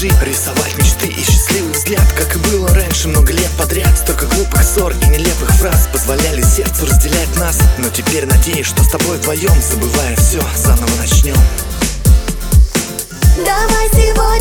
души, рисовать мечты и счастливый взгляд. Как и было раньше много лет подряд, столько глупых ссор и нелепых фраз позволяли сердцу разделять нас. Но теперь надеюсь, что с тобой вдвоем, забывая все, заново начнем. Давай сегодня